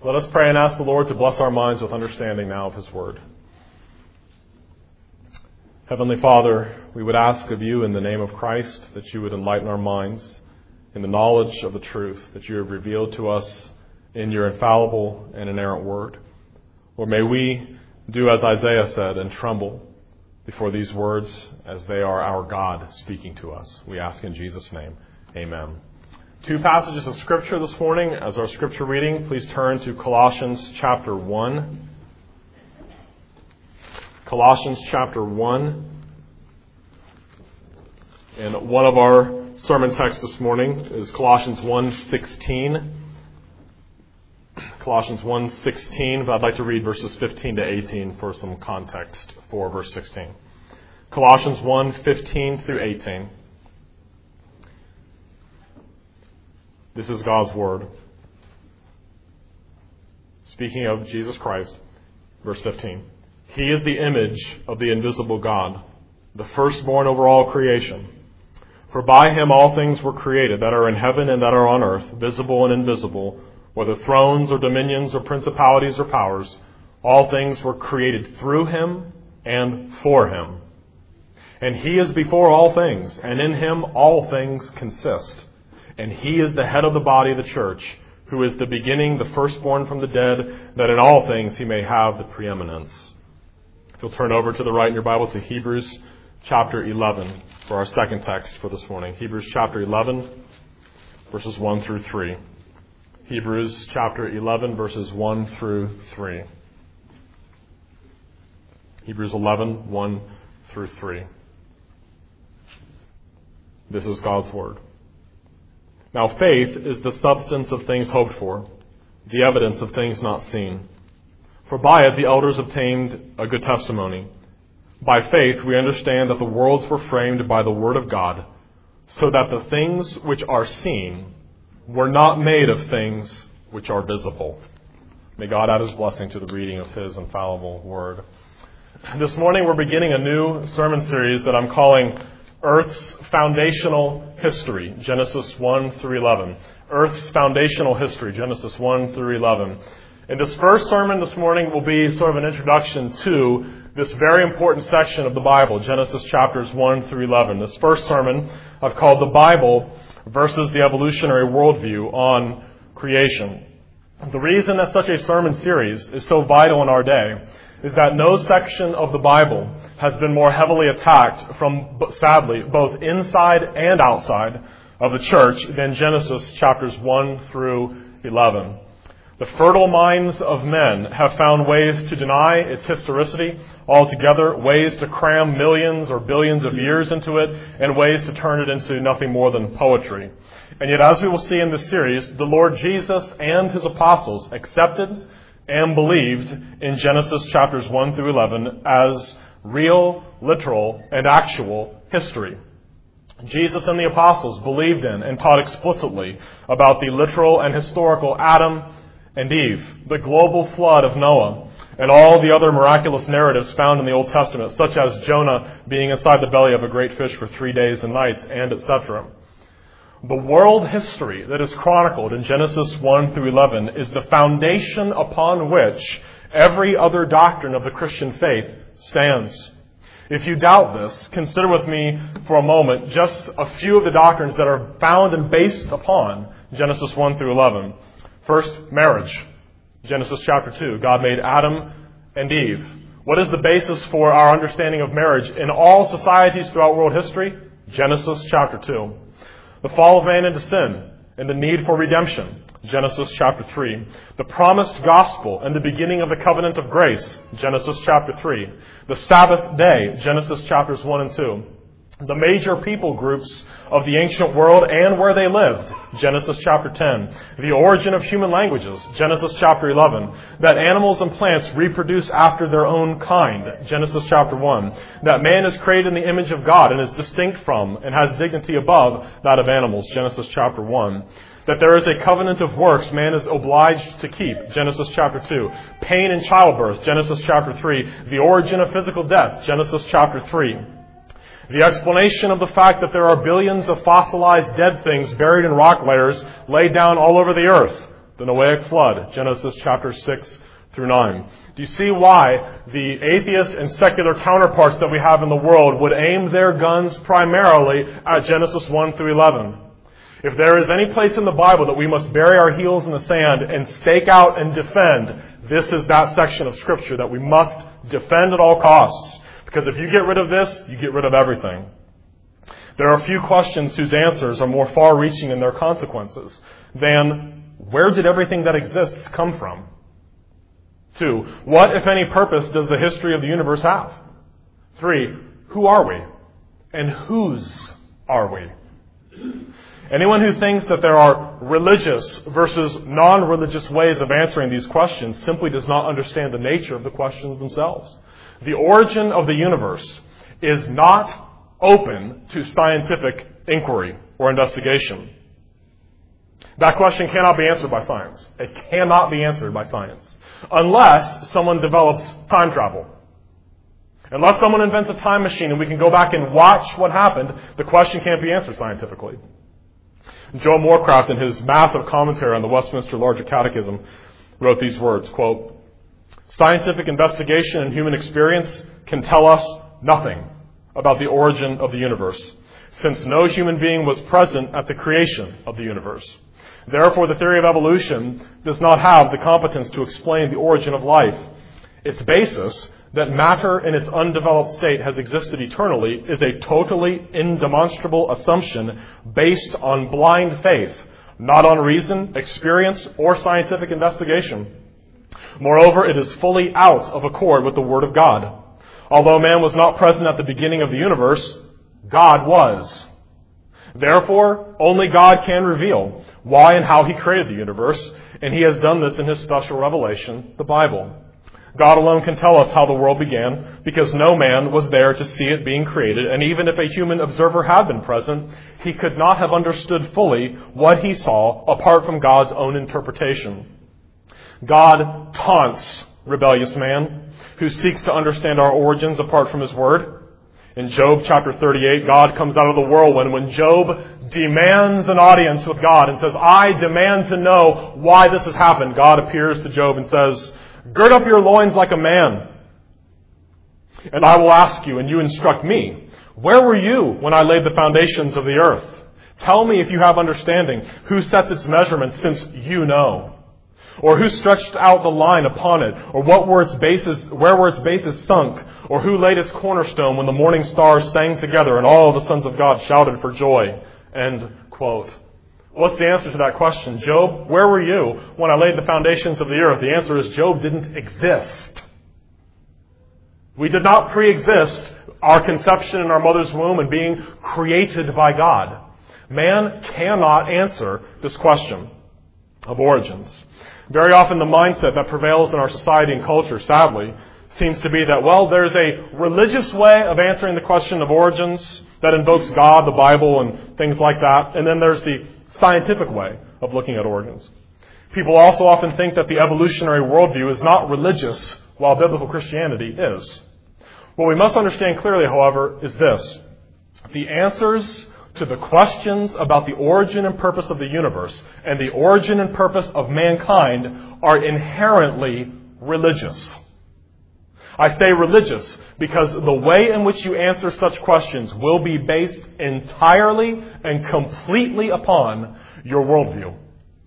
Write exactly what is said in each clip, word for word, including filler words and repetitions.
Let us pray and ask the Lord to bless our minds with understanding now of His Word. Heavenly Father, we would ask of you in the name of Christ that you would enlighten our minds in the knowledge of the truth that you have revealed to us in your infallible and inerrant Word. Or may we do as Isaiah said and tremble before these words as they are our God speaking to us. We ask in Jesus' name. Amen. Two passages of Scripture this morning as our Scripture reading. Please turn to Colossians chapter one. Colossians chapter one. And one of our sermon texts this morning is Colossians one sixteen. Colossians one sixteen, but I'd like to read verses fifteen to eighteen for some context for verse sixteen. Colossians one fifteen through eighteen. This is God's Word. Speaking of Jesus Christ, verse fifteen. He is the image of the invisible God, the firstborn over all creation. For by Him all things were created that are in heaven and that are on earth, visible and invisible, whether thrones or dominions or principalities or powers. All things were created through Him and for Him. And He is before all things, and in Him all things consist. And He is the head of the body of the church, who is the beginning, the firstborn from the dead, that in all things He may have the preeminence. If you'll turn over to the right in your Bible to Hebrews chapter eleven for our second text for this morning. Hebrews chapter eleven, verses one through three. Hebrews chapter eleven, verses one through three. Hebrews eleven, one through three. This is God's Word. Now faith is the substance of things hoped for, the evidence of things not seen. For by it the elders obtained a good testimony. By faith we understand that the worlds were framed by the Word of God, so that the things which are seen were not made of things which are visible. May God add His blessing to the reading of His infallible Word. This morning we're beginning a new sermon series that I'm calling Earth's Foundational History, Genesis one through eleven. Earth's Foundational History, Genesis one through eleven. And this first sermon this morning will be sort of an introduction to this very important section of the Bible, Genesis chapters one through eleven. This first sermon I've called The Bible versus the Evolutionary Worldview on Creation. The reason that such a sermon series is so vital in our day is that no section of the Bible has been more heavily attacked from, sadly, both inside and outside of the church than Genesis chapters one through eleven. The fertile minds of men have found ways to deny its historicity altogether, ways to cram millions or billions of years into it, and ways to turn it into nothing more than poetry. And yet, as we will see in this series, the Lord Jesus and His apostles accepted and believed in Genesis chapters one through eleven as real, literal, and actual history. Jesus and the apostles believed in and taught explicitly about the literal and historical Adam and Eve, the global flood of Noah, and all the other miraculous narratives found in the Old Testament, such as Jonah being inside the belly of a great fish for three days and nights, and et cetera. The world history that is chronicled in Genesis one through eleven is the foundation upon which every other doctrine of the Christian faith stands. If you doubt this, consider with me for a moment just a few of the doctrines that are found and based upon Genesis one through eleven. First, marriage. Genesis chapter two. God made Adam and Eve. What is the basis for our understanding of marriage in all societies throughout world history? Genesis chapter two. The fall of man into sin and the need for redemption. Genesis chapter three. The promised gospel and the beginning of the covenant of grace. Genesis chapter three. The Sabbath day. Genesis chapters one and two. The major people groups of the ancient world and where they lived. Genesis chapter ten. The origin of human languages. Genesis chapter eleven. That animals and plants reproduce after their own kind. Genesis chapter one. That man is created in the image of God and is distinct from and has dignity above that of animals. Genesis chapter one. That there is a covenant of works man is obliged to keep. Genesis chapter two. Pain in childbirth. Genesis chapter three. The origin of physical death. Genesis chapter three. The explanation of the fact that there are billions of fossilized dead things buried in rock layers laid down all over the earth. the Noahic flood, Genesis chapter six through nine. Do you see why the atheist and secular counterparts that we have in the world would aim their guns primarily at Genesis one through eleven? If there is any place in the Bible that we must bury our heels in the sand and stake out and defend, this is that section of Scripture that we must defend at all costs. Because if you get rid of this, you get rid of everything. There are a few questions whose answers are more far-reaching in their consequences than where did everything that exists come from? Two, what, if any, purpose does the history of the universe have? Three, who are we? And whose are we? Anyone who thinks that there are religious versus non-religious ways of answering these questions simply does not understand the nature of the questions themselves. The origin of the universe is not open to scientific inquiry or investigation. That question cannot be answered by science. It cannot be answered by science. Unless someone develops time travel. Unless someone invents a time machine and we can go back and watch what happened, the question can't be answered scientifically. Joe Morecraft, in his massive commentary on the Westminster Larger Catechism, wrote these words, quote, "Scientific investigation and human experience can tell us nothing about the origin of the universe, since no human being was present at the creation of the universe. Therefore, the theory of evolution does not have the competence to explain the origin of life. Its basis, that matter in its undeveloped state has existed eternally, is a totally indemonstrable assumption based on blind faith, not on reason, experience, or scientific investigation. Moreover, it is fully out of accord with the Word of God. Although man was not present at the beginning of the universe, God was. Therefore, only God can reveal why and how He created the universe, and He has done this in His special revelation, the Bible. God alone can tell us how the world began, because no man was there to see it being created, and even if a human observer had been present, he could not have understood fully what he saw apart from God's own interpretation. God taunts rebellious man who seeks to understand our origins apart from His Word. In Job chapter thirty-eight, God comes out of the whirlwind when Job demands an audience with God and says, I demand to know why this has happened. God appears to Job and says, gird up your loins like a man, and I will ask you, and you instruct me. Where were you when I laid the foundations of the earth? Tell me if you have understanding. Who sets its measurements, since you know? Or who stretched out the line upon it? Or what were its bases, where were its bases sunk? Or who laid its cornerstone when the morning stars sang together and all the sons of God shouted for joy? End quote. What's the answer to that question? Job, where were you when I laid the foundations of the earth? The answer is Job didn't exist. We did not pre-exist our conception in our mother's womb and being created by God. Man cannot answer this question of origins. Very often the mindset that prevails in our society and culture, sadly, seems to be that, well, there's a religious way of answering the question of origins that invokes God, the Bible, and things like that. And then there's the scientific way of looking at origins. People also often think that the evolutionary worldview is not religious, while biblical Christianity is. What we must understand clearly, however, is this. The answers to the questions about the origin and purpose of the universe and the origin and purpose of mankind are inherently religious. I say religious because the way in which you answer such questions will be based entirely and completely upon your worldview.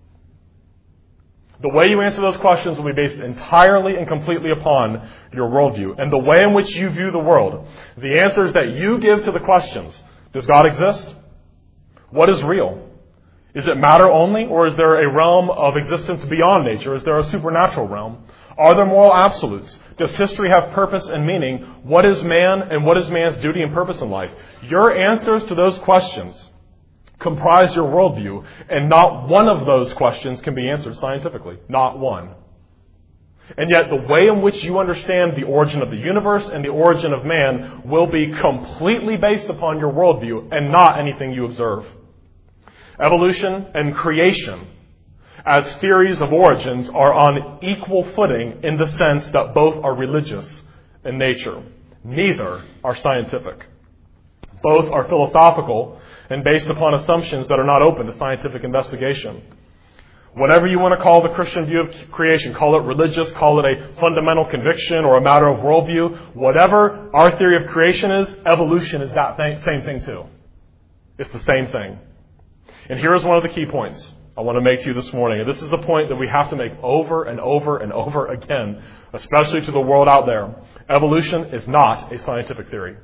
The way you answer those questions will be based entirely and completely upon your worldview. And the way in which you view the world, the answers that you give to the questions, does God exist? What is real? Is it matter only, or is there a realm of existence beyond nature? Is there a supernatural realm? Are there moral absolutes? Does history have purpose and meaning? What is man, and what is man's duty and purpose in life? Your answers to those questions comprise your worldview, and not one of those questions can be answered scientifically. Not one. And yet the way in which you understand the origin of the universe and the origin of man will be completely based upon your worldview and not anything you observe. Evolution and creation as theories of origins are on equal footing in the sense that both are religious in nature. Neither are scientific. Both are philosophical and based upon assumptions that are not open to scientific investigation. Whatever you want to call the Christian view of creation, call it religious, call it a fundamental conviction or a matter of worldview, whatever our theory of creation is, evolution is that th- same thing too. It's the same thing. And here is one of the key points I want to make to you this morning. And this is a point that we have to make over and over and over again, especially to the world out there. Evolution is not a scientific theory.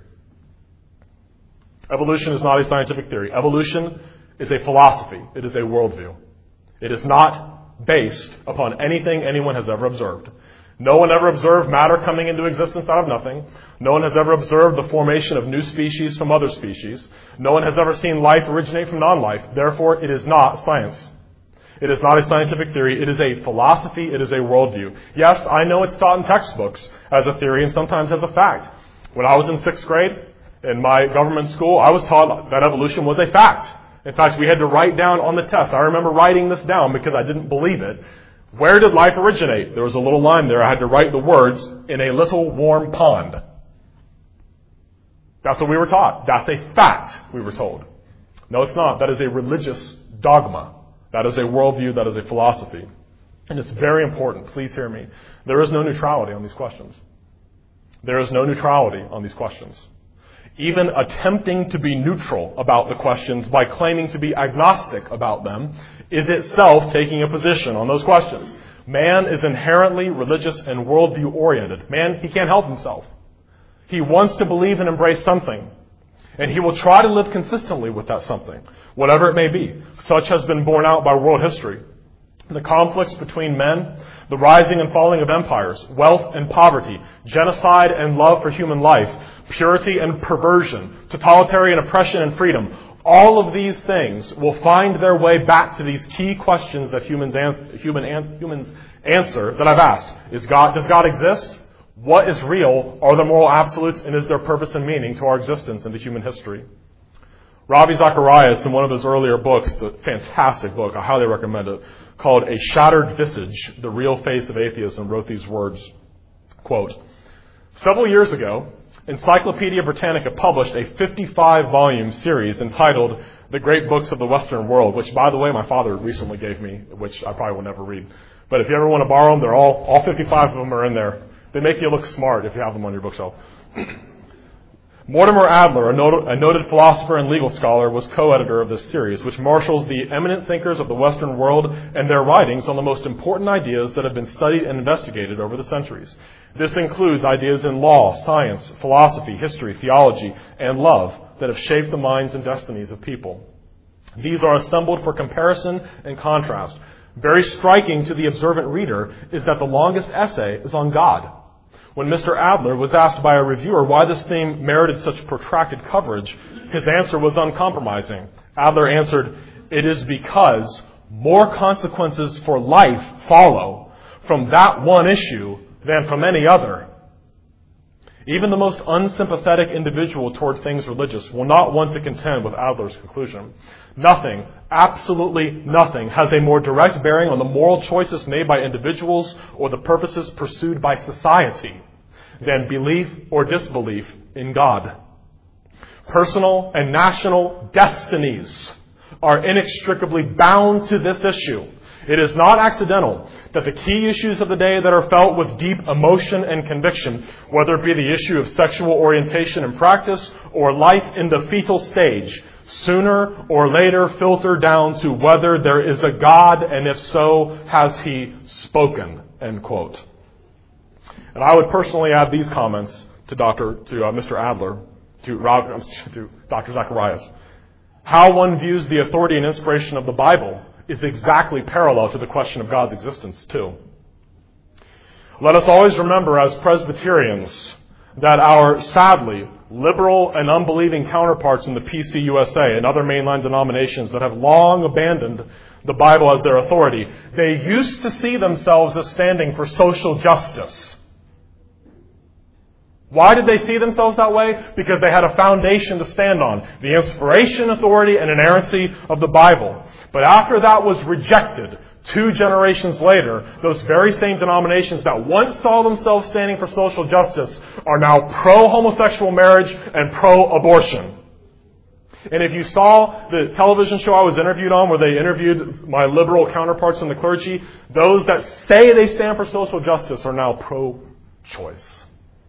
Evolution is not a scientific theory. Evolution is a philosophy. It is a worldview. It is not based upon anything anyone has ever observed. No one ever observed matter coming into existence out of nothing. No one has ever observed the formation of new species from other species. No one has ever seen life originate from non-life. Therefore, it is not science. It is not a scientific theory. It is a philosophy. It is a worldview. Yes, I know it's taught in textbooks as a theory and sometimes as a fact. When I was in sixth grade in my government school, I was taught that evolution was a fact. In fact, we had to write down on the test. I remember writing this down because I didn't believe it. Where did life originate? There was a little line there. I had to write the words, in a little warm pond. That's what we were taught. That's a fact, we were told. No, it's not. That is a religious dogma. That is a worldview. That is a philosophy. And it's very important. Please hear me. There is no neutrality on these questions. There is no neutrality on these questions. Even attempting to be neutral about the questions by claiming to be agnostic about them is itself taking a position on those questions. Man is inherently religious and worldview oriented. Man, he can't help himself. He wants to believe and embrace something. And he will try to live consistently with that something, whatever it may be. Such has been borne out by world history. The conflicts between men, the rising and falling of empires, wealth and poverty, genocide and love for human life, purity and perversion, totalitarian oppression and freedom, all of these things will find their way back to these key questions that humans, an- human an- humans answer that I've asked. Is God, does God exist? What is real? Are there moral absolutes? And is there purpose and meaning to our existence and to human history? Ravi Zacharias, in one of his earlier books, a fantastic book, I highly recommend it, called A Shattered Visage, The Real Face of Atheism, wrote these words, quote, several years ago, Encyclopedia Britannica published a fifty-five volume series entitled The Great Books of the Western World, which, by the way, my father recently gave me, which I probably will never read. But if you ever want to borrow them, they're all, all fifty-five of them are in there. They make you look smart if you have them on your bookshelf. Mortimer Adler, a noted, a noted philosopher and legal scholar, was co-editor of this series, which marshals the eminent thinkers of the Western world and their writings on the most important ideas that have been studied and investigated over the centuries. This includes ideas in law, science, philosophy, history, theology, and love that have shaped the minds and destinies of people. These are assembled for comparison and contrast. Very striking to the observant reader is that the longest essay is on God. When Mister Adler was asked by a reviewer why this theme merited such protracted coverage, his answer was uncompromising. Adler answered, "It is because more consequences for life follow from that one issue than from any other." Even the most unsympathetic individual toward things religious will not want to contend with Adler's conclusion. Nothing, absolutely nothing, has a more direct bearing on the moral choices made by individuals or the purposes pursued by society than belief or disbelief in God. Personal and national destinies are inextricably bound to this issue. It is not accidental that the key issues of the day that are felt with deep emotion and conviction, whether it be the issue of sexual orientation and practice or life in the fetal stage, sooner or later filter down to whether there is a God, and if so, has He spoken, end quote. And I would personally add these comments to Doctor to uh, Mister Adler, to, Rob, to Doctor Zacharias. How one views the authority and inspiration of the Bible is exactly parallel to the question of God's existence, too. Let us always remember as Presbyterians that our, sadly, liberal and unbelieving counterparts in the P C U S A and other mainline denominations that have long abandoned the Bible as their authority, they used to see themselves as standing for social justice. Why did they see themselves that way? Because they had a foundation to stand on, the inspiration, authority, and inerrancy of the Bible. But after that was rejected, two generations later, those very same denominations that once saw themselves standing for social justice are now pro-homosexual marriage and pro-abortion. And if you saw the television show I was interviewed on where they interviewed my liberal counterparts in the clergy, those that say they stand for social justice are now pro-choice.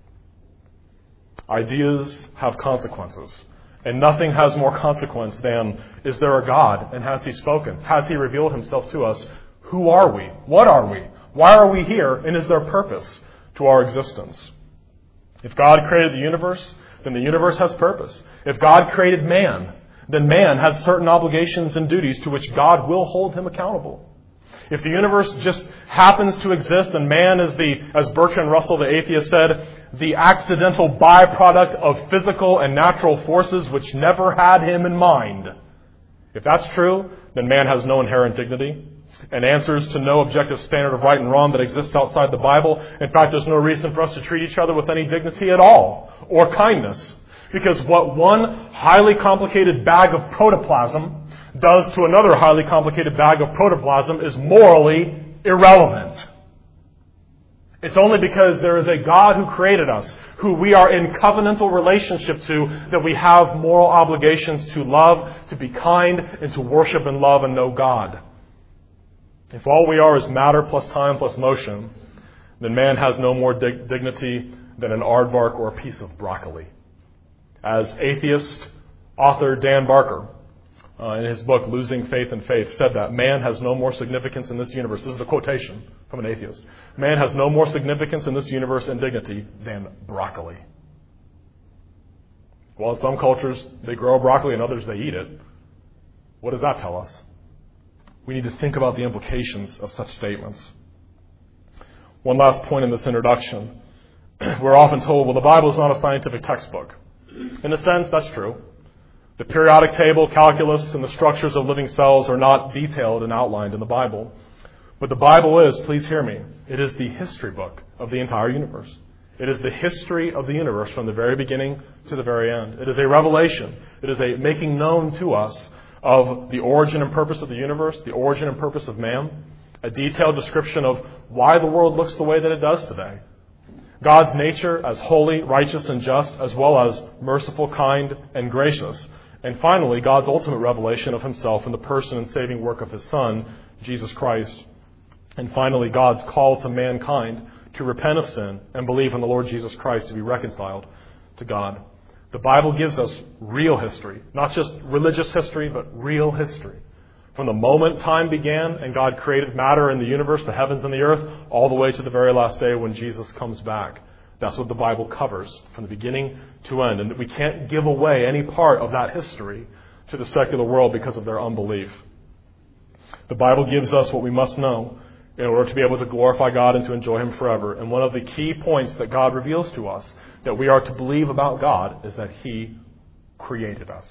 Ideas have consequences. And nothing has more consequence than, is there a God? And has He spoken? Has He revealed Himself to us? Who are we? What are we? Why are we here? And is there purpose to our existence? If God created the universe, then the universe has purpose. If God created man, then man has certain obligations and duties to which God will hold him accountable. If the universe just happens to exist and man is the, as Bertrand Russell, the atheist, said, the accidental byproduct of physical and natural forces which never had him in mind. If that's true, then man has no inherent dignity and answers to no objective standard of right and wrong that exists outside the Bible. In fact, there's no reason for us to treat each other with any dignity at all or kindness. Because what one highly complicated bag of protoplasm does to another highly complicated bag of protoplasm is morally irrelevant. It's only because there is a God who created us, who we are in covenantal relationship to, that we have moral obligations to love, to be kind, and to worship and love and know God. If all we are is matter plus time plus motion, then man has no more dig- dignity than an aardvark or a piece of broccoli. As atheist author Dan Barker, uh, in his book Losing Faith in Faith, said that man has no more significance in this universe. This is a quotation from an atheist. Man has no more significance in this universe and dignity than broccoli. Well, in some cultures, they grow broccoli, and others, they eat it. What does that tell us? We need to think about the implications of such statements. One last point in this introduction. We're often told, well, the Bible is not a scientific textbook. In a sense, that's true. The periodic table, calculus, and the structures of living cells are not detailed and outlined in the Bible. But the Bible is, please hear me, it is the history book of the entire universe. It is the history of the universe from the very beginning to the very end. It is a revelation. It is a making known to us of the origin and purpose of the universe, the origin and purpose of man, a detailed description of why the world looks the way that it does today. God's nature as holy, righteous, and just, as well as merciful, kind, and gracious. And finally, God's ultimate revelation of Himself in the person and saving work of His Son, Jesus Christ. And finally, God's call to mankind to repent of sin and believe in the Lord Jesus Christ to be reconciled to God. The Bible gives us real history, not just religious history, but real history. From the moment time began and God created matter in the universe, the heavens and the earth, all the way to the very last day when Jesus comes back. That's what the Bible covers from the beginning to end. And we can't give away any part of that history to the secular world because of their unbelief. The Bible gives us what we must know in order to be able to glorify God and to enjoy Him forever. And one of the key points that God reveals to us that we are to believe about God is that He created us.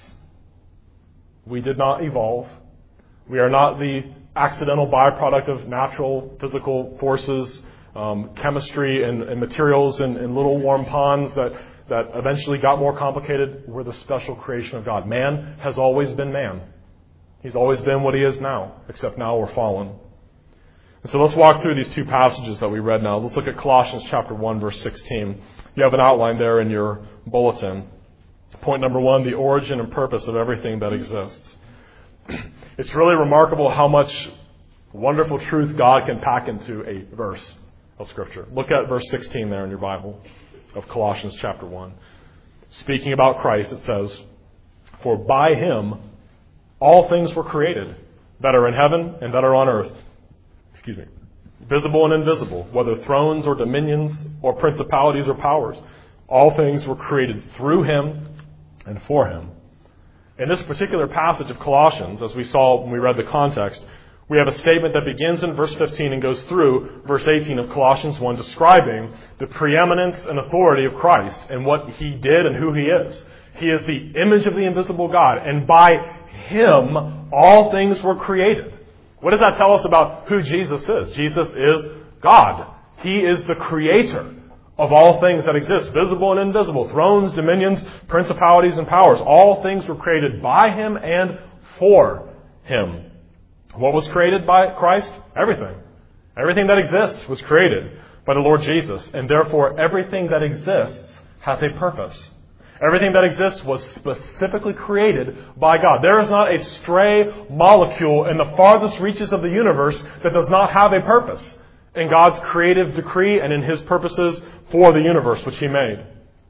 We did not evolve. We are not the accidental byproduct of natural physical forces, um, chemistry and, and materials in, in little warm ponds that, that eventually got more complicated. We're the special creation of God. Man has always been man. He's always been what he is now, except now we're fallen. And so let's walk through these two passages that we read now. Let's look at Colossians chapter one, verse sixteen. You have an outline there in your bulletin. Point number one, the origin and purpose of everything that exists. It's really remarkable how much wonderful truth God can pack into a verse of Scripture. Look at verse sixteen there in your Bible of Colossians chapter one. Speaking about Christ, it says, "For by Him all things were created, that are in heaven and that are on earth." Excuse me. Visible and invisible, whether thrones or dominions or principalities or powers. All things were created through Him and for Him. In this particular passage of Colossians, as we saw when we read the context, we have a statement that begins in verse fifteen and goes through verse eighteen of Colossians one, describing the preeminence and authority of Christ and what He did and who He is. He is the image of the invisible God, and by Him all things were created. What does that tell us about who Jesus is? Jesus is God. He is the creator of all things that exist, visible and invisible, thrones, dominions, principalities, and powers. All things were created by Him and for Him. What was created by Christ? Everything. Everything that exists was created by the Lord Jesus, and therefore everything that exists has a purpose. Everything that exists was specifically created by God. There is not a stray molecule in the farthest reaches of the universe that does not have a purpose in God's creative decree and in His purposes for the universe which He made.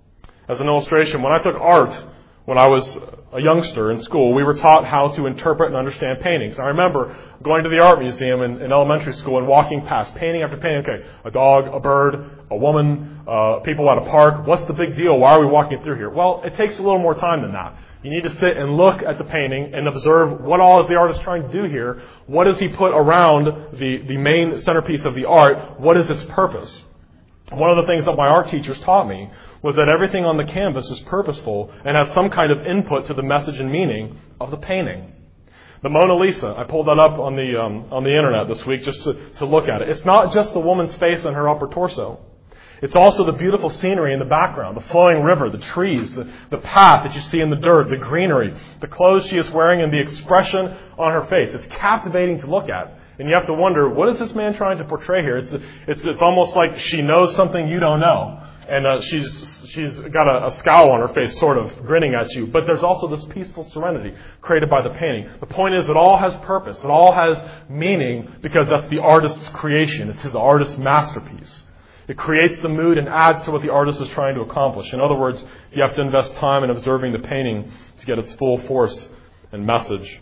As an illustration, when I took art when I was a youngster in school, we were taught how to interpret and understand paintings. I remember going to the art museum in, in elementary school and walking past painting after painting. Okay, a dog, a bird, a woman, uh, people at a park. What's the big deal? Why are we walking through here? Well, it takes a little more time than that. You need to sit and look at the painting and observe what all is the artist trying to do here. What does he put around the, the main centerpiece of the art? What is its purpose? One of the things that my art teachers taught me was that everything on the canvas is purposeful and has some kind of input to the message and meaning of the painting. The Mona Lisa, I pulled that up on the um, on the internet this week just to, to look at it. It's not just the woman's face and her upper torso. It's also the beautiful scenery in the background, the flowing river, the trees, the, the path that you see in the dirt, the greenery, the clothes she is wearing, and the expression on her face. It's captivating to look at. And you have to wonder, what is this man trying to portray here? It's it's it's almost like she knows something you don't know. And uh, she's she's got a, a scowl on her face, sort of grinning at you. But there's also this peaceful serenity created by the painting. The point is, it all has purpose. It all has meaning because that's the artist's creation. It's his artist's masterpiece. It creates the mood and adds to what the artist is trying to accomplish. In other words, you have to invest time in observing the painting to get its full force and message.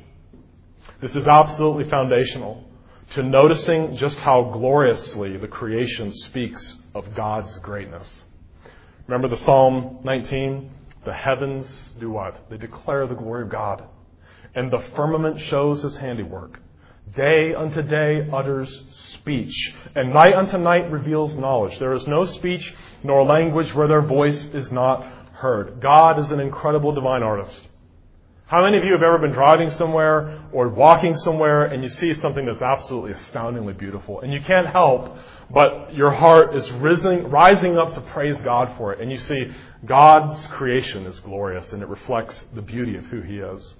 This is absolutely foundational to noticing just how gloriously the creation speaks of God's greatness. Remember the Psalm nineteen? The heavens do what? They declare the glory of God. And the firmament shows His handiwork. Day unto day utters speech, and night unto night reveals knowledge. There is no speech nor language where their voice is not heard. God is an incredible divine artist. How many of you have ever been driving somewhere or walking somewhere and you see something that's absolutely astoundingly beautiful, and you can't help but your heart is rising, rising up to praise God for it, and you see God's creation is glorious and it reflects the beauty of who He is.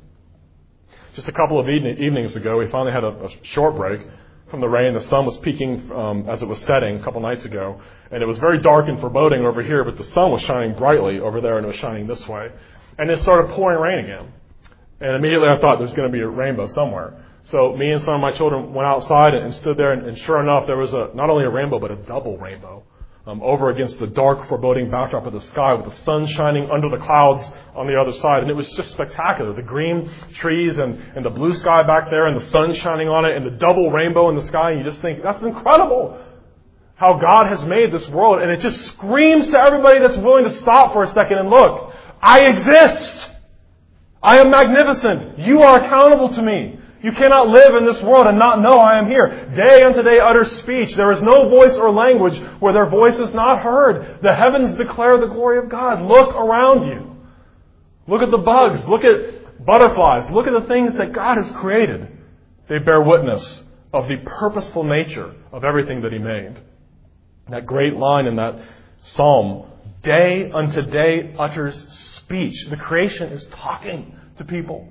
Just a couple of evenings ago, we finally had a, a short break from the rain. The sun was peaking um, as it was setting a couple nights ago, and it was very dark and foreboding over here, but the sun was shining brightly over there, and it was shining this way. And it started pouring rain again. And immediately I thought there's going to be a rainbow somewhere. So me and some of my children went outside and stood there, and, and sure enough, there was a not only a rainbow, but a double rainbow. Um, over against the dark, foreboding backdrop of the sky with the sun shining under the clouds on the other side. And it was just spectacular. The green trees and, and the blue sky back there and the sun shining on it and the double rainbow in the sky. And you just think, that's incredible how God has made this world. And it just screams to everybody that's willing to stop for a second and look. I exist. I am magnificent. You are accountable to me. You cannot live in this world and not know I am here. Day unto day utters speech. There is no voice or language where their voice is not heard. The heavens declare the glory of God. Look around you. Look at the bugs. Look at butterflies. Look at the things that God has created. They bear witness of the purposeful nature of everything that He made. That great line in that psalm, day unto day utters speech. The creation is talking to people.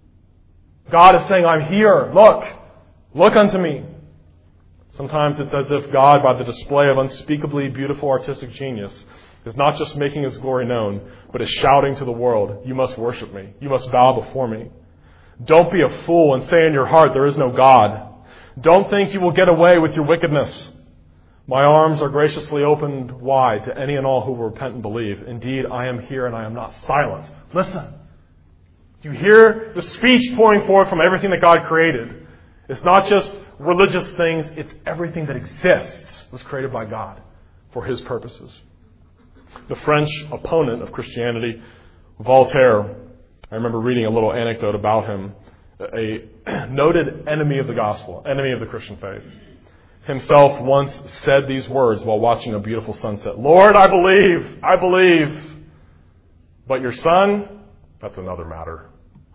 God is saying, I'm here. Look. Look unto me. Sometimes it's as if God, by the display of unspeakably beautiful artistic genius, is not just making His glory known, but is shouting to the world, you must worship me. You must bow before me. Don't be a fool and say in your heart, there is no God. Don't think you will get away with your wickedness. My arms are graciously opened wide to any and all who will repent and believe. Indeed, I am here and I am not silent. Listen. You hear the speech pouring forth from everything that God created. It's not just religious things. It's everything that exists was created by God for His purposes. The French opponent of Christianity, Voltaire, I remember reading a little anecdote about him, a noted enemy of the gospel, enemy of the Christian faith, himself once said these words while watching a beautiful sunset. Lord, I believe, I believe, but your son, that's another matter.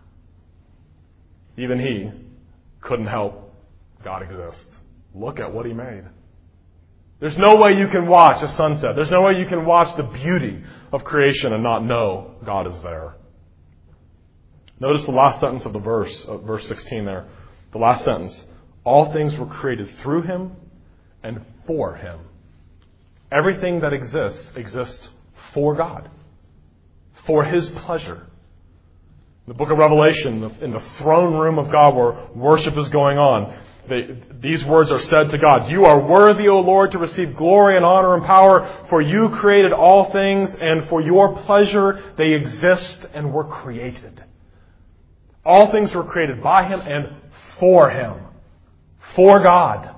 Even he couldn't help God exists. Look at what He made. There's no way you can watch a sunset. There's no way you can watch the beauty of creation and not know God is there. Notice the last sentence of the verse, uh, verse sixteen there. The last sentence. All things were created through Him and for Him. Everything that exists exists for God. for His pleasure. In the book of Revelation, in the throne room of God where worship is going on, they, these words are said to God, "You are worthy, O Lord, to receive glory and honor and power, for you created all things, and for your pleasure they exist and were created." All things were created by Him and for Him. For God.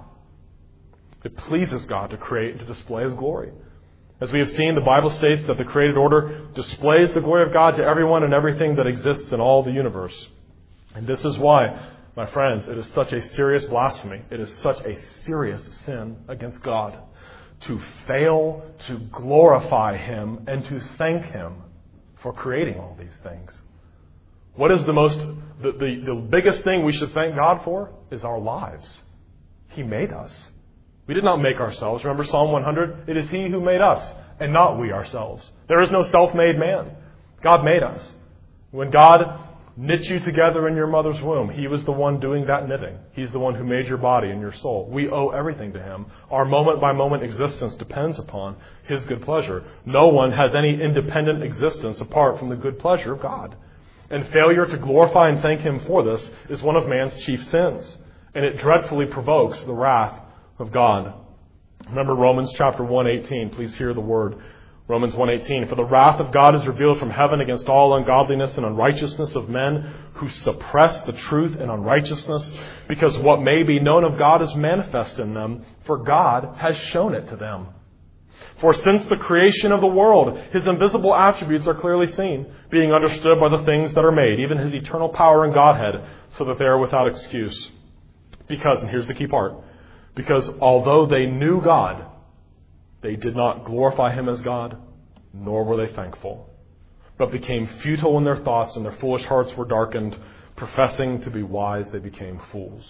It pleases God to create and to display His glory. As we have seen, the Bible states that the created order displays the glory of God to everyone and everything that exists in all the universe. And this is why, my friends, it is such a serious blasphemy. It is such a serious sin against God to fail to glorify Him and to thank Him for creating all these things. What is the most, the, the, the biggest thing we should thank God for is our lives. He made us. We did not make ourselves. Remember Psalm one hundred? It is He who made us and not we ourselves. There is no self-made man. God made us. When God knit you together in your mother's womb, He was the one doing that knitting. He's the one who made your body and your soul. We owe everything to Him. Our moment-by-moment existence depends upon His good pleasure. No one has any independent existence apart from the good pleasure of God. And failure to glorify and thank Him for this is one of man's chief sins. And it dreadfully provokes the wrath of God. Remember Romans chapter one eighteen. Please hear the word. Romans one eighteen. "For the wrath of God is revealed from heaven against all ungodliness and unrighteousness of men who suppress the truth in unrighteousness, because what may be known of God is manifest in them, for God has shown it to them. For since the creation of the world, His invisible attributes are clearly seen, being understood by the things that are made, even His eternal power and Godhead, so that they are without excuse. Because," and here's the key part, "because although they knew God, they did not glorify Him as God, nor were they thankful, but became futile in their thoughts, and their foolish hearts were darkened. Professing to be wise, they became fools."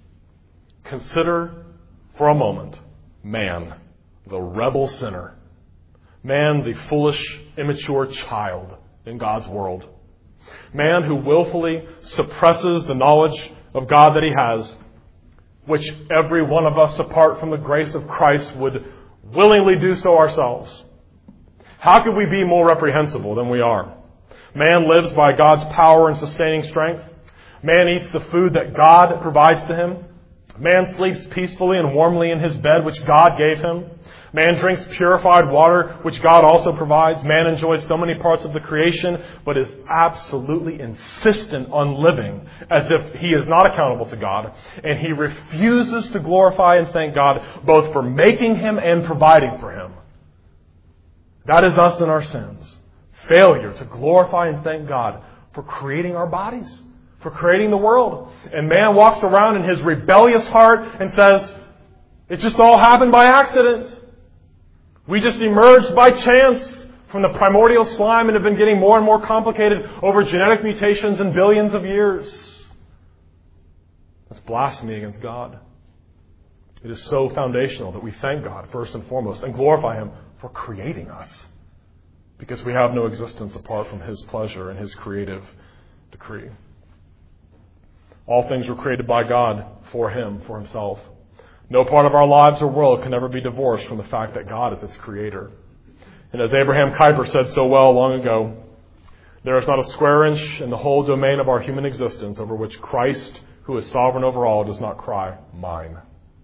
Consider for a moment man, the rebel sinner. Man, the foolish, immature child in God's world. Man who willfully suppresses the knowledge of God that he has, which every one of us, apart from the grace of Christ, would willingly do so ourselves. How could we be more reprehensible than we are? Man lives by God's power and sustaining strength. Man eats the food that God provides to him. Man sleeps peacefully and warmly in his bed, which God gave him. Man drinks purified water, which God also provides. Man enjoys so many parts of the creation, but is absolutely insistent on living as if he is not accountable to God. And he refuses to glorify and thank God, both for making him and providing for him. That is us in our sins. Failure to glorify and thank God for creating our bodies, for creating the world. And man walks around in his rebellious heart and says, it just all happened by accident. We just emerged by chance from the primordial slime and have been getting more and more complicated over genetic mutations in billions of years. That's blasphemy against God. It is so foundational that we thank God first and foremost and glorify Him for creating us, because we have no existence apart from His pleasure and His creative decree. All things were created by God for Him, for Himself. No part of our lives or world can ever be divorced from the fact that God is its creator. And as Abraham Kuyper said so well long ago, there is not a square inch in the whole domain of our human existence over which Christ, who is sovereign over all, does not cry, mine.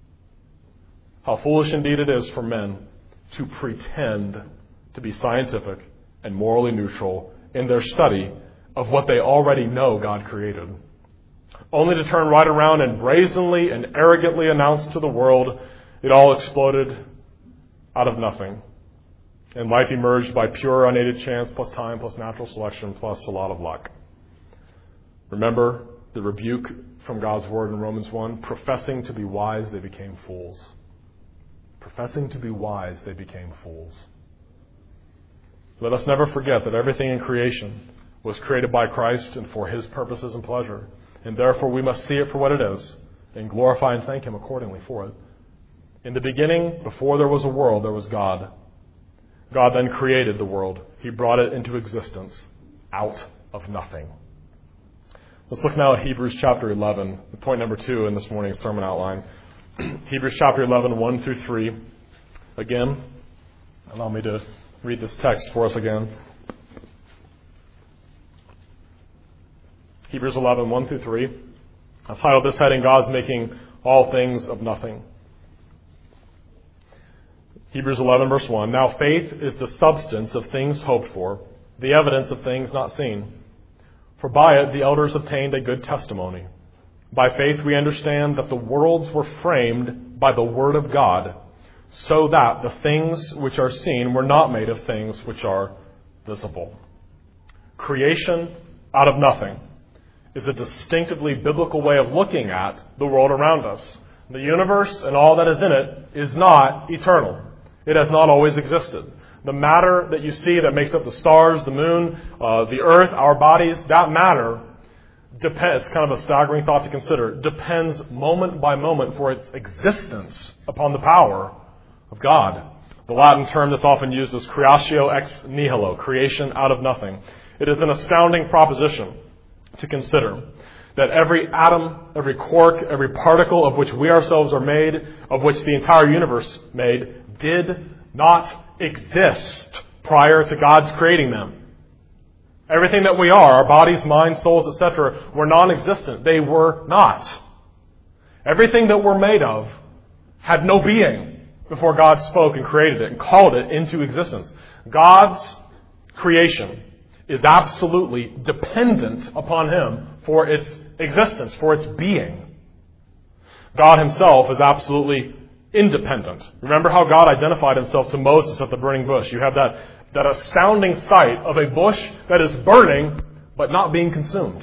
How foolish indeed it is for men to pretend to be scientific and morally neutral in their study of what they already know God created, only to turn right around and brazenly and arrogantly announce to the world it all exploded out of nothing, and life emerged by pure unaided chance plus time plus natural selection plus a lot of luck. Remember the rebuke from God's word in Romans one, professing to be wise, they became fools. Professing to be wise, they became fools. Let us never forget that everything in creation was created by Christ and for His purposes and pleasure. And therefore we must see it for what it is and glorify and thank Him accordingly for it. In the beginning, before there was a world, there was God. God then created the world. He brought it into existence out of nothing. Let's look now at Hebrews chapter eleven, point number two in this morning's sermon outline. Hebrews chapter eleven, one through three. Again, allow me to read this text for us again. Hebrews eleven, one through three. I've titled this heading, God's Making All Things of Nothing. Hebrews eleven, verse one. Now faith is the substance of things hoped for, the evidence of things not seen. For by it the elders obtained a good testimony. By faith we understand that the worlds were framed by the word of God, so that the things which are seen were not made of things which are visible. Creation out of nothing is a distinctively biblical way of looking at the world around us. The universe and all that is in it is not eternal. It has not always existed. The matter that you see that makes up the stars, the moon, uh, the earth, our bodies, that matter depends, it's kind of a staggering thought to consider, depends moment by moment for its existence upon the power of God. The Latin term that's often used is creatio ex nihilo, creation out of nothing. It is an astounding proposition to consider that every atom, every quark, every particle of which we ourselves are made, of which the entire universe made, did not exist prior to God's creating them. Everything that we are, our bodies, minds, souls, et cetera, were non-existent. They were not. Everything that we're made of had no being before God spoke and created it and called it into existence. God's creation is absolutely dependent upon Him for its existence, for its being. God Himself is absolutely independent. Remember how God identified Himself to Moses at the burning bush. You have that, that astounding sight of a bush that is burning but not being consumed.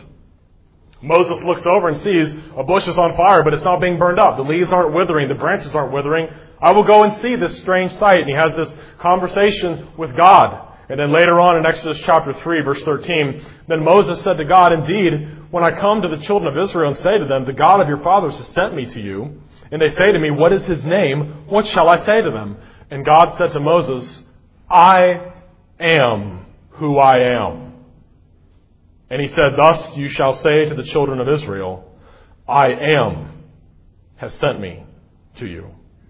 Moses looks over and sees a bush is on fire, but it's not being burned up. The leaves aren't withering. The branches aren't withering. I will go and see this strange sight. And he has this conversation with God. And then later on in Exodus chapter three, verse thirteen, then Moses said to God, indeed, when I come to the children of Israel and say to them, the God of your fathers has sent me to you, and they say to me, what is His name? What shall I say to them? And God said to Moses, I am who I am. And He said, thus you shall say to the children of Israel, I am has sent me to you.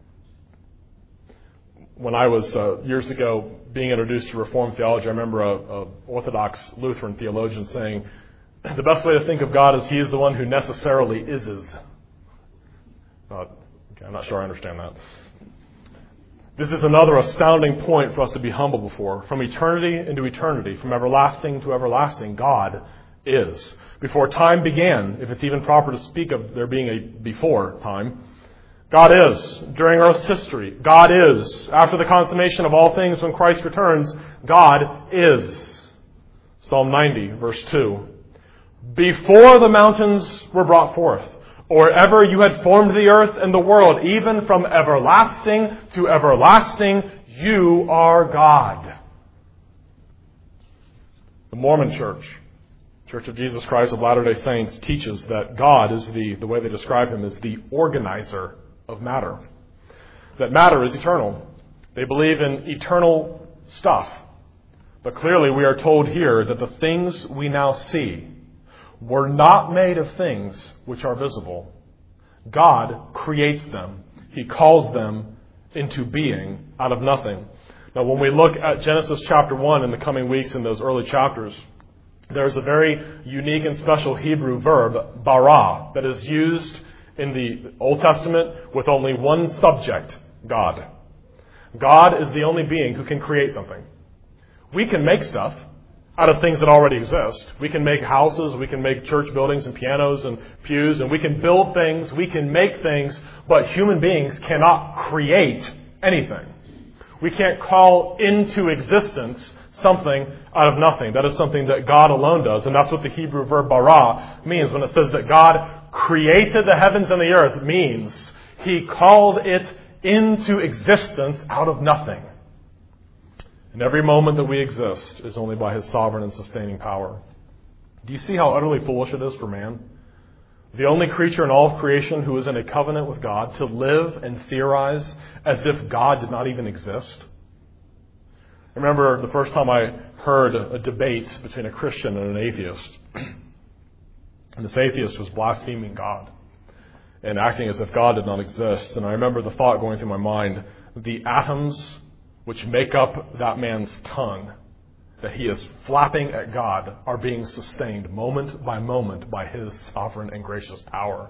When I was, uh, years ago, being introduced to Reformed theology, I remember a, a Orthodox Lutheran theologian saying, the best way to think of God is He is the one who necessarily is-is. Uh, okay, I'm not sure I understand that. This is another astounding point for us to be humble before. From eternity into eternity, from everlasting to everlasting, God is. Before time began, if it's even proper to speak of there being a before time, God is. During Earth's history, God is. After the consummation of all things when Christ returns, God is. Psalm ninety, verse two. Before the mountains were brought forth, or ever you had formed the earth and the world, even from everlasting to everlasting, you are God. The Mormon Church, Church of Jesus Christ of Latter-day Saints, teaches that God is the, the way they describe Him, is the organizer of matter. That matter is eternal. They believe in eternal stuff. But clearly we are told here that the things we now see were not made of things which are visible. God creates them. He calls them into being out of nothing. Now, when we look at Genesis chapter one in the coming weeks in those early chapters, there's a very unique and special Hebrew verb, bara, that is used in the Old Testament with only one subject, God. God is the only being who can create something. We can make stuff out of things that already exist. We can make houses, we can make church buildings and pianos and pews, and we can build things, we can make things, but human beings cannot create anything. We can't call into existence something out of nothing. That is something that God alone does, and that's what the Hebrew verb bara means when it says that God created the heavens and the earth. It means He called it into existence out of nothing. And every moment that we exist is only by His sovereign and sustaining power. Do you see how utterly foolish it is for man, the only creature in all of creation who is in a covenant with God, to live and theorize as if God did not even exist? I remember the first time I heard a debate between a Christian and an atheist. And this atheist was blaspheming God and acting as if God did not exist. And I remember the thought going through my mind, the atoms which make up that man's tongue, that he is flapping at God are being sustained moment by moment by his sovereign and gracious power.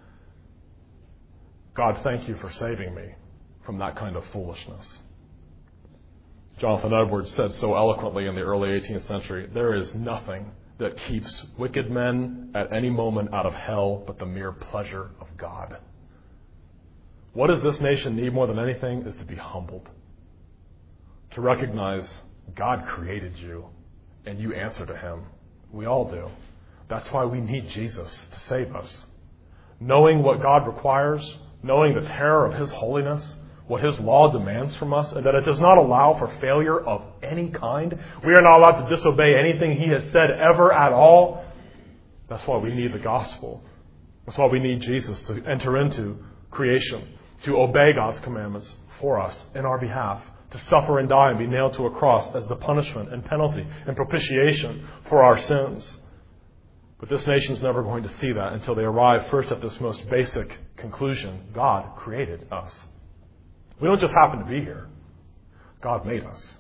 God, thank you for saving me from that kind of foolishness. Jonathan Edwards said so eloquently in the early eighteenth century, there is nothing that keeps wicked men at any moment out of hell but the mere pleasure of God. What does this nation need more than anything is to be humbled. To recognize God created you and you answer to him. We all do. That's why we need Jesus to save us. Knowing what God requires, knowing the terror of his holiness, what his law demands from us, and that it does not allow for failure of any kind. We are not allowed to disobey anything he has said ever at all. That's why we need the gospel. That's why we need Jesus to enter into creation, to obey God's commandments for us in our behalf, to suffer and die and be nailed to a cross as the punishment and penalty and propitiation for our sins. But this nation's never going to see that until they arrive first at this most basic conclusion. God created us. We don't just happen to be here. God made us.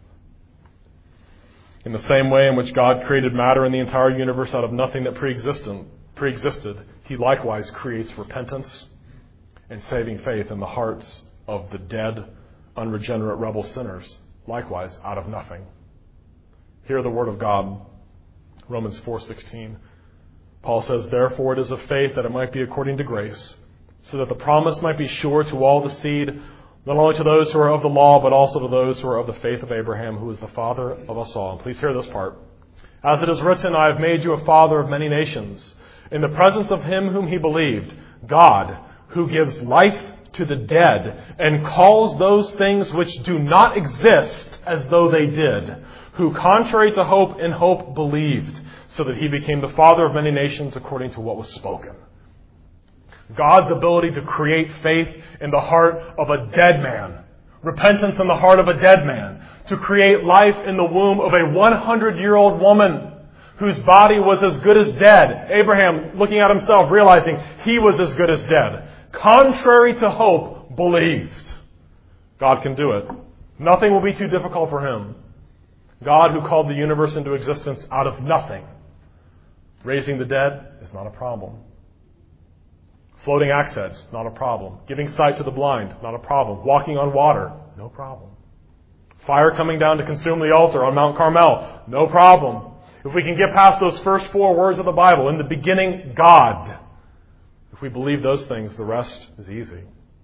In the same way in which God created matter in the entire universe out of nothing that pre-existed, pre-existed, he likewise creates repentance and saving faith in the hearts of the dead, unregenerate rebel sinners, likewise out of nothing. Hear the word of God, Romans four sixteen. Paul says, therefore it is of faith that it might be according to grace, so that the promise might be sure to all the seed, not only to those who are of the law, but also to those who are of the faith of Abraham, who is the father of us all. And please hear this part. As it is written, I have made you a father of many nations, in the presence of him whom he believed, God, who gives life to the dead, and calls those things which do not exist as though they did, who contrary to hope in hope believed, so that he became the father of many nations according to what was spoken. God's ability to create faith in the heart of a dead man, repentance in the heart of a dead man, to create life in the womb of a hundred-year-old woman whose body was as good as dead. Abraham, looking at himself, realizing he was as good as dead. Contrary to hope, believed. God can do it. Nothing will be too difficult for him. God, who called the universe into existence out of nothing, raising the dead is not a problem. Floating axe heads, not a problem. Giving sight to the blind, not a problem. Walking on water, no problem. Fire coming down to consume the altar on Mount Carmel, no problem. If we can get past those first four words of the Bible, in the beginning, God. If we believe those things, the rest is easy.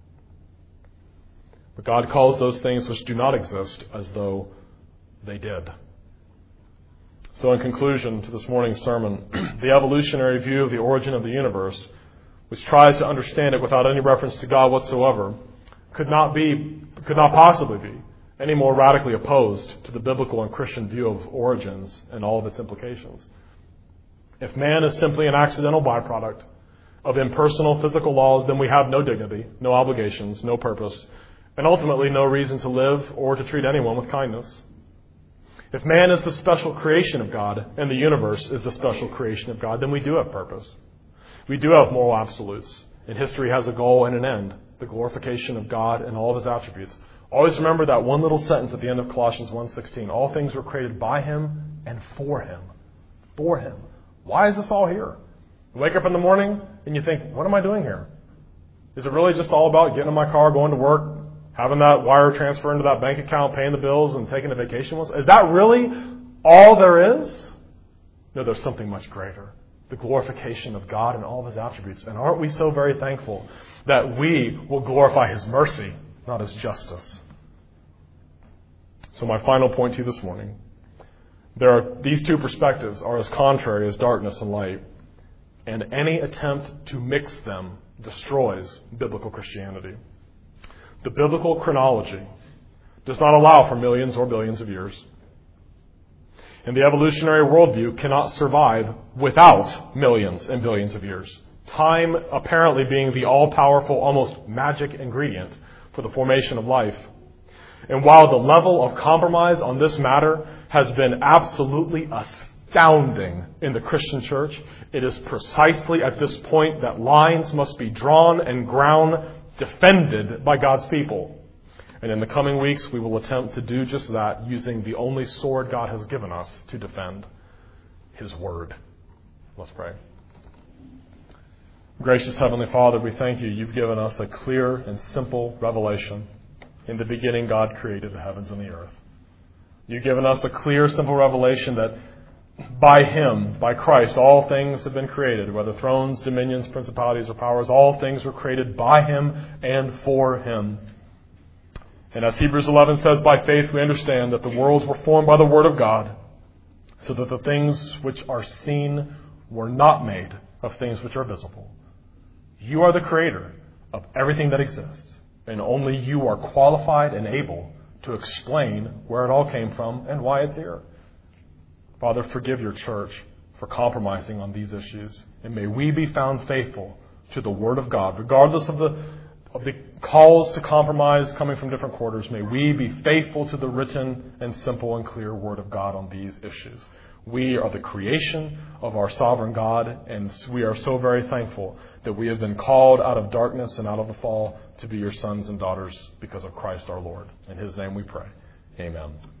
But God calls those things which do not exist as though they did. So in conclusion to this morning's sermon, the evolutionary view of the origin of the universe, which tries to understand it without any reference to God whatsoever, could not be, could not possibly be any more radically opposed to the biblical and Christian view of origins and all of its implications. If man is simply an accidental byproduct of impersonal physical laws, then we have no dignity, no obligations, no purpose, and ultimately no reason to live or to treat anyone with kindness. If man is the special creation of God and the universe is the special creation of God, then we do have purpose. We do have moral absolutes, and history has a goal and an end, the glorification of God and all of his attributes. Always remember that one little sentence at the end of Colossians one sixteen. All things were created by him and for him. For him. Why is this all here? You wake up in the morning and you think, what am I doing here? Is it really just all about getting in my car, going to work, having that wire transfer into that bank account, paying the bills, and taking a vacation? Is that really all there is? No, there's something much greater. The glorification of God and all of his attributes. And aren't we so very thankful that we will glorify his mercy, not his justice? So my final point to you this morning. There are, these two perspectives are as contrary as darkness and light. And any attempt to mix them destroys biblical Christianity. The biblical chronology does not allow for millions or billions of years. And the evolutionary worldview cannot survive without millions and billions of years. Time apparently being the all-powerful, almost magic ingredient for the formation of life. And while the level of compromise on this matter has been absolutely astounding in the Christian church, it is precisely at this point that lines must be drawn and ground, defended by God's people. And in the coming weeks, we will attempt to do just that using the only sword God has given us to defend, His Word. Let's pray. Gracious Heavenly Father, we thank you. You've given us a clear and simple revelation. In the beginning, God created the heavens and the earth. You've given us a clear, simple revelation that by Him, by Christ, all things have been created, whether thrones, dominions, principalities, or powers. All things were created by Him and for Him. And as Hebrews eleven says, by faith we understand that the worlds were formed by the Word of God, so that the things which are seen were not made of things which are visible. You are the creator of everything that exists, and only you are qualified and able to explain where it all came from and why it's here. Father, forgive your church for compromising on these issues, and may we be found faithful to the Word of God, regardless of the of the calls to compromise coming from different quarters. May we be faithful to the written and simple and clear Word of God on these issues. We are the creation of our sovereign God, and we are so very thankful that we have been called out of darkness and out of the fall to be your sons and daughters because of Christ our Lord. In His name we pray. Amen.